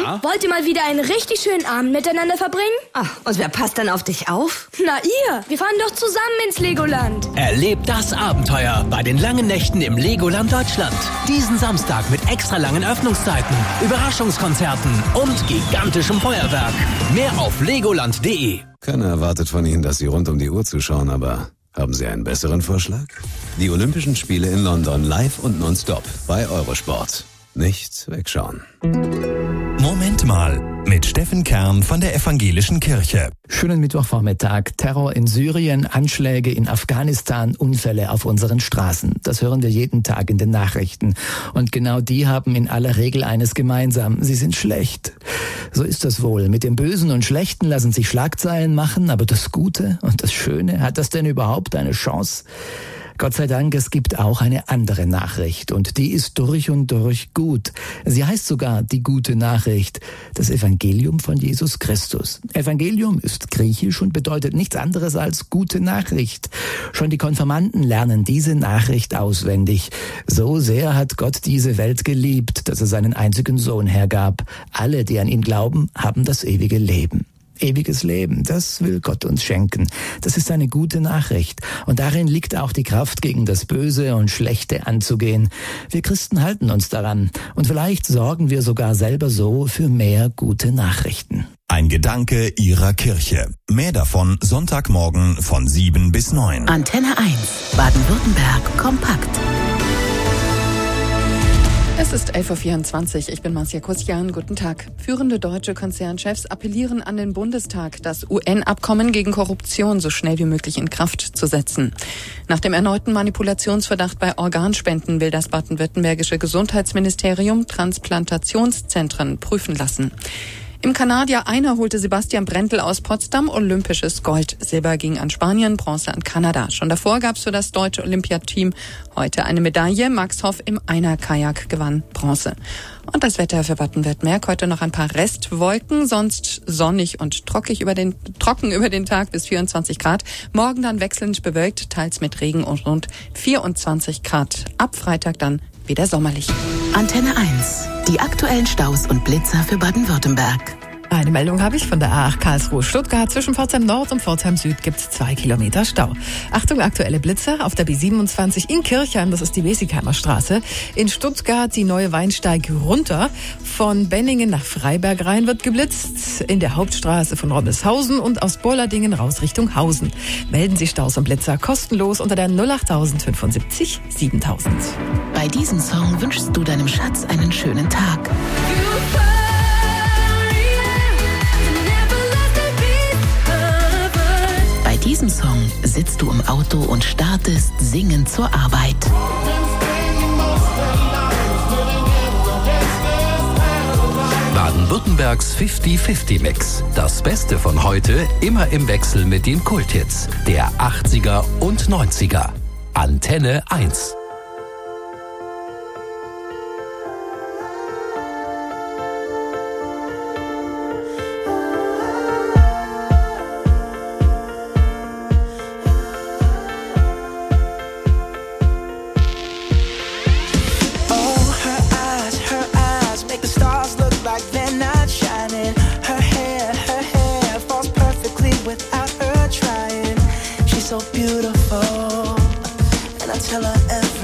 Ja? Wollt ihr mal wieder einen richtig schönen Abend miteinander verbringen? Ach, und wer passt dann auf dich auf? Na ihr, wir fahren doch zusammen ins Legoland. Erlebt das Abenteuer bei den langen Nächten im Legoland Deutschland. Diesen Samstag mit extra langen Öffnungszeiten, Überraschungskonzerten und gigantischem Feuerwerk. Mehr auf legoland.de. Keiner erwartet von Ihnen, dass Sie rund um die Uhr zuschauen, aber haben Sie einen besseren Vorschlag? Die Olympischen Spiele in London live und nonstop bei Eurosport. Nicht wegschauen. Moment mal mit Steffen Kern von der Evangelischen Kirche. Schönen Mittwochvormittag. Terror in Syrien, Anschläge in Afghanistan, Unfälle auf unseren Straßen. Das hören wir jeden Tag in den Nachrichten. Und genau die haben in aller Regel eines gemeinsam. Sie sind schlecht. So ist das wohl. Mit dem Bösen und Schlechten lassen sich Schlagzeilen machen, aber das Gute und das Schöne, hat das denn überhaupt eine Chance? Gott sei Dank, es gibt auch eine andere Nachricht und die ist durch und durch gut. Sie heißt sogar die gute Nachricht, das Evangelium von Jesus Christus. Evangelium ist griechisch und bedeutet nichts anderes als gute Nachricht. Schon die Konfirmanden lernen diese Nachricht auswendig. So sehr hat Gott diese Welt geliebt, dass er seinen einzigen Sohn hergab. Alle, die an ihn glauben, haben das ewige Leben. Ewiges Leben, das will Gott uns schenken. Das ist eine gute Nachricht. Und darin liegt auch die Kraft, gegen das Böse und Schlechte anzugehen. Wir Christen halten uns daran. Und vielleicht sorgen wir sogar selber so für mehr gute Nachrichten. Ein Gedanke Ihrer Kirche. Mehr davon Sonntagmorgen von 7 bis 9. Antenne 1, Baden-Württemberg, kompakt. Es ist 11.24 Uhr. Ich bin Marcia Kusian. Guten Tag. Führende deutsche Konzernchefs appellieren an den Bundestag, das UN-Abkommen gegen Korruption so schnell wie möglich in Kraft zu setzen. Nach dem erneuten Manipulationsverdacht bei Organspenden will das baden-württembergische Gesundheitsministerium Transplantationszentren prüfen lassen. Im Kanadier Einer holte Sebastian Brendel aus Potsdam olympisches Gold. Silber ging an Spanien, Bronze an Kanada. Schon davor gab es für das deutsche Olympiateam heute eine Medaille. Max Hoff im Einer-Kajak gewann Bronze. Und das Wetter für Baden-Württemberg. Heute noch ein paar Restwolken, sonst sonnig und trocken über den Tag bis 24 Grad. Morgen dann wechselnd bewölkt, teils mit Regen und rund 24 Grad. Ab Freitag dann wieder sommerlich. Antenne 1. Die aktuellen Staus und Blitzer für Baden-Württemberg. Eine Meldung habe ich von der A8 Karlsruhe-Stuttgart. Zwischen Pforzheim Nord und Pforzheim Süd gibt es 2 Kilometer Stau. Achtung, aktuelle Blitzer auf der B27 in Kirchheim, das ist die Wesigheimer Straße. In Stuttgart die neue Weinsteig runter. Von Benningen nach Freiberg rein wird geblitzt. In der Hauptstraße von Rommeshausen und aus Bollardingen raus Richtung Hausen. Melden Sie Staus und Blitzer kostenlos unter der 08000 75 7000. Bei diesem Song wünschst du deinem Schatz einen schönen Tag. Bei diesem Song sitzt du im Auto und startest singend zur Arbeit. Baden-Württembergs 50-50-Mix. Das Beste von heute immer im Wechsel mit den Kulthits der 80er und 90er. Antenne 1. So beautiful, and I tell her every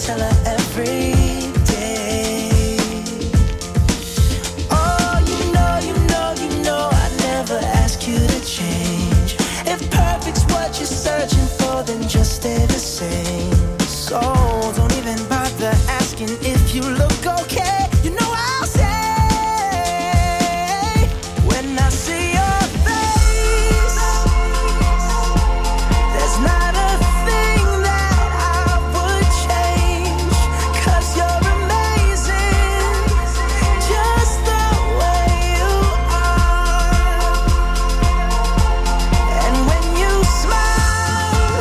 tell her every day. Oh, you know, I never ask you to change. If perfect's what you're searching for, then just stay the same. So don't even bother asking if you look okay. You know I'll say, when I see your face, there's not a thing that I would change, 'cause you're amazing, just the way you are. And when you smile,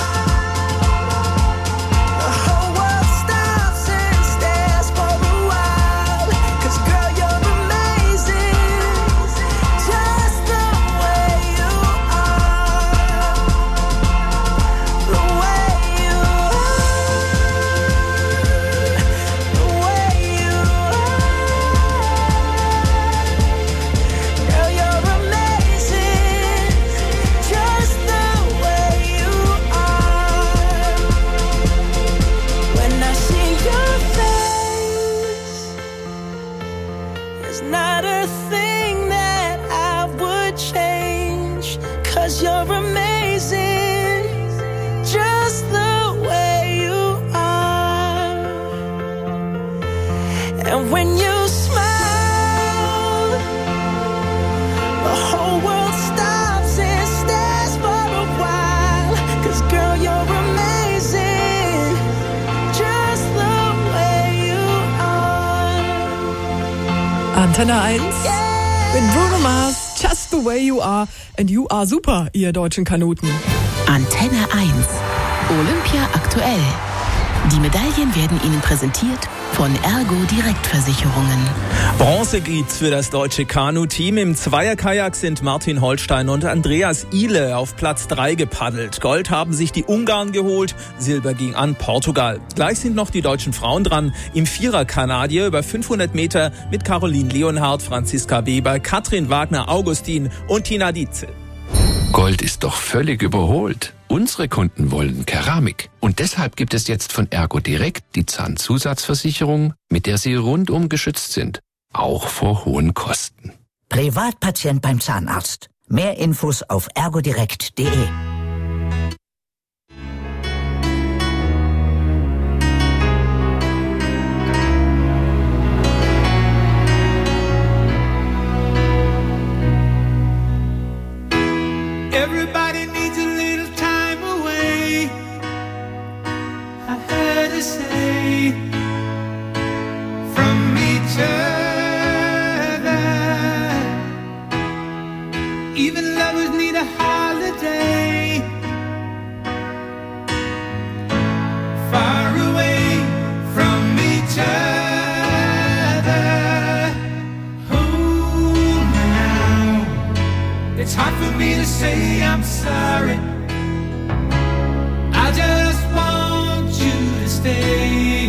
the whole world stops and stares for a while. 'Cause girl, you're amazing, just the way you are. The way you are. The way you are. Girl, you're amazing, just the way you are. When I see your face, there's not a thing that I would change, 'cause you're amazing, just the way you are. And when you smile, the whole world stops and stares for a while. 'Cause girl, you're amazing, just the way you are. Antenne 1 mit Bruno Mars, Just the Way You Are, and You Are Super, ihr deutschen Kanuten. Antenne 1. Olympia aktuell. Die Medaillen werden Ihnen präsentiert von Ergo Direktversicherungen. Bronze gibt's für das deutsche Kanu-Team. Im Zweierkajak sind Martin Holstein und Andreas Ihle auf Platz 3 gepaddelt. Gold haben sich die Ungarn geholt, Silber ging an Portugal. Gleich sind noch die deutschen Frauen dran. Im Vierer-Kanadier über 500 Meter mit Caroline Leonhardt, Franziska Weber, Katrin Wagner-Augustin und Tina Dietzel. Gold ist doch völlig überholt. Unsere Kunden wollen Keramik. Und deshalb gibt es jetzt von Ergo Direkt die Zahnzusatzversicherung, mit der Sie rundum geschützt sind. Auch vor hohen Kosten. Privatpatient beim Zahnarzt. Mehr Infos auf ergodirekt.de. Everybody needs a little time away, I heard her say, from each other. Even lovers need a holiday, far away from each other. Oh, now it's hard for me to say I'm sorry. I just want you to stay.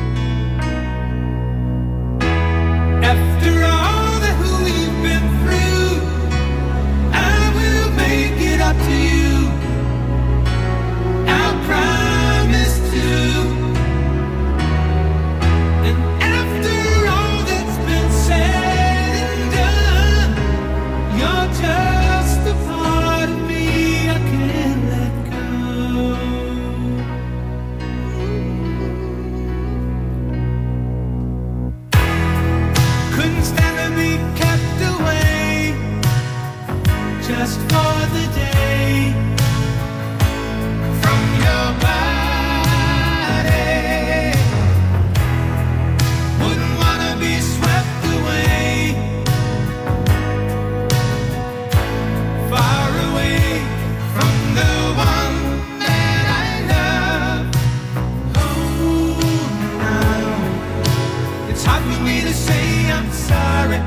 After all that we've been through, I will make it up to you. I promise to. And after all that's been said and done, you're just a part of me I can't let go. Couldn't stand to be kept away just for the day from your body. Wouldn't wanna be swept away, far away from the one that I love. Oh, now it's hard for me to say I'm sorry.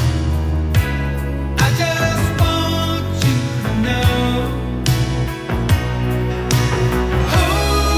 I just want you to know. Oh,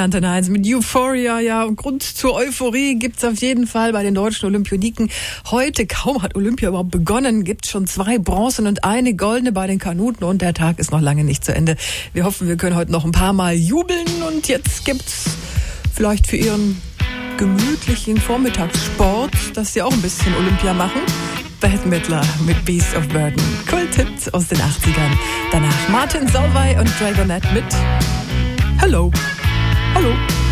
Antenne 1 mit Euphoria. Ja, und Grund zur Euphorie gibt's auf jeden Fall bei den deutschen Olympioniken. Heute, kaum hat Olympia überhaupt begonnen, gibt's schon 2 Bronzen und eine goldene bei den Kanuten und der Tag ist noch lange nicht zu Ende. Wir hoffen, wir können heute noch ein paar Mal jubeln und jetzt gibt's vielleicht für Ihren gemütlichen Vormittagssport, dass Sie auch ein bisschen Olympia machen. Bette Midler mit Beast of Burden. Kulthit aus den 80ern. Danach Martin Solveig und Dragonette mit Hello. Hallo.